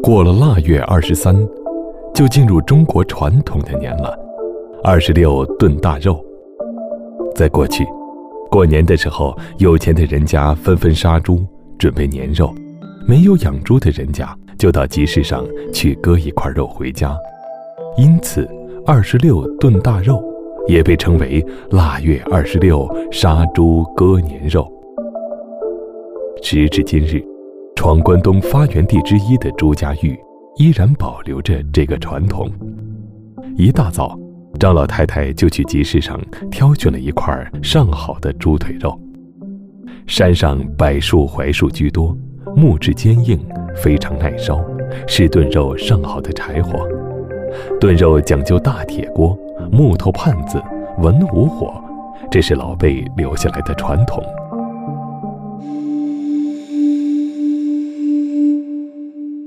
过了腊月23，就进入中国传统的年了，26炖大肉。在过去，过年的时候，有钱的人家纷纷杀猪，准备年肉；没有养猪的人家，就到集市上去割一块肉回家。因此，26炖大肉也被称为腊月26杀猪割年肉。时至今日，闯关东发源地之一的朱家峪依然保留着这个传统。一大早，张老太太就去集市上挑选了一块上好的猪腿肉。山上柏树、槐树居多，木质坚硬，非常耐烧，是炖肉上好的柴火。炖肉讲究大铁锅、木头pan子、文武火，这是老辈留下来的传统。